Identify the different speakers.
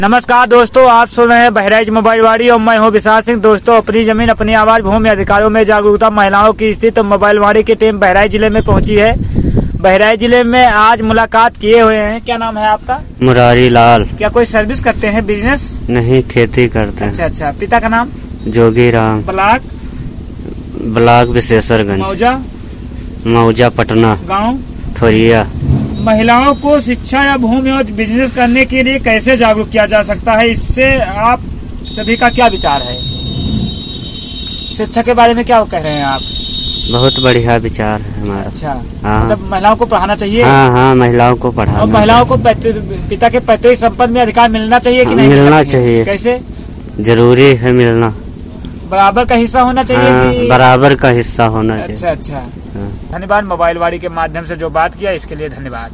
Speaker 1: नमस्कार दोस्तों, आप सुन रहे हैं बहराइच मोबाइल वाड़ी और मैं हूं विशाल सिंह। दोस्तों, अपनी जमीन अपनी आवाज भूमि अधिकारों में जागरूकता महिलाओं की स्थिति मोबाइल वाड़ी की टीम बहराइच जिले में पहुंची है। बहराइच जिले में आज मुलाकात किए हुए हैं। क्या नाम है आपका?
Speaker 2: मुरारी लाल।
Speaker 1: क्या कोई सर्विस करते हैं, बिजनेस?
Speaker 2: नहीं, खेती करते हैं।
Speaker 1: अच्छा। पिता का नाम?
Speaker 2: जोगी राम।
Speaker 1: ब्लॉक
Speaker 2: विशेषरगंज। मौजा पटना।
Speaker 1: गाँव
Speaker 2: ठोरिया।
Speaker 1: महिलाओं को शिक्षा या भूमि और बिजनेस करने के लिए कैसे जागरूक किया जा सकता है, इससे आप सभी का क्या विचार है? शिक्षा के बारे में क्या कह रहे हैं आप?
Speaker 2: बहुत बढ़िया विचार है हमारा।
Speaker 1: अच्छा,
Speaker 2: हाँ।
Speaker 1: मतलब महिलाओं को पढ़ाना चाहिए।
Speaker 2: हाँ, महिलाओं को पढ़ाना।
Speaker 1: और महिलाओं को पिता के पैतृक संपत्ति में अधिकार मिलना चाहिए कि नहीं?
Speaker 2: मिलना चाहिए।
Speaker 1: कैसे?
Speaker 2: जरूरी है मिलना।
Speaker 1: बराबर का हिस्सा होना चाहिए।
Speaker 2: हाँ,
Speaker 1: कि
Speaker 2: बराबर का हिस्सा होना चाहिए।
Speaker 1: अच्छा।
Speaker 2: हाँ।
Speaker 1: धन्यवाद। मोबाइल वाड़ी के माध्यम से जो बात किया इसके लिए धन्यवाद।